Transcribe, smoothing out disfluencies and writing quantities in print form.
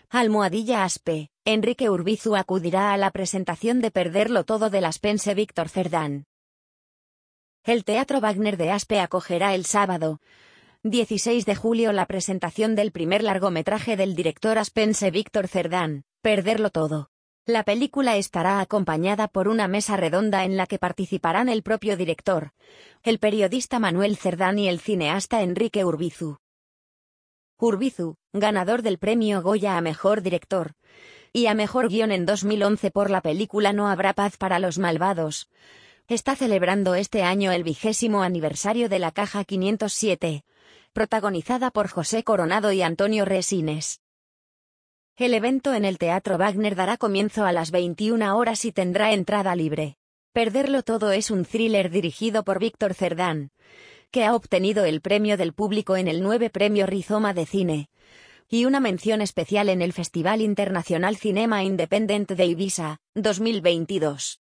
Almohadilla Aspe, Enrique Urbizu acudirá a la presentación de Perderlo Todo de las Pense Víctor Cerdán. El Teatro Wagner de Aspe acogerá el sábado 16 de julio la presentación del primer largometraje del director aspense Víctor Cerdán, Perderlo Todo. La película estará acompañada por una mesa redonda en la que participarán el propio director, el periodista Manuel Cerdán y el cineasta Enrique Urbizu. Urbizu, ganador del premio Goya a Mejor Director y a Mejor Guión en 2011 por la película No habrá paz para los malvados, está celebrando este año el 20º aniversario de La Caja 507, protagonizada por José Coronado y Antonio Resines. El evento en el Teatro Wagner dará comienzo a las 21 horas y tendrá entrada libre. Perderlo Todo es un thriller dirigido por Víctor Cerdán, que ha obtenido el premio del público en el 9 Premio Rizoma de Cine y una mención especial en el Festival Internacional Cinema Independent de Ibiza, 2022.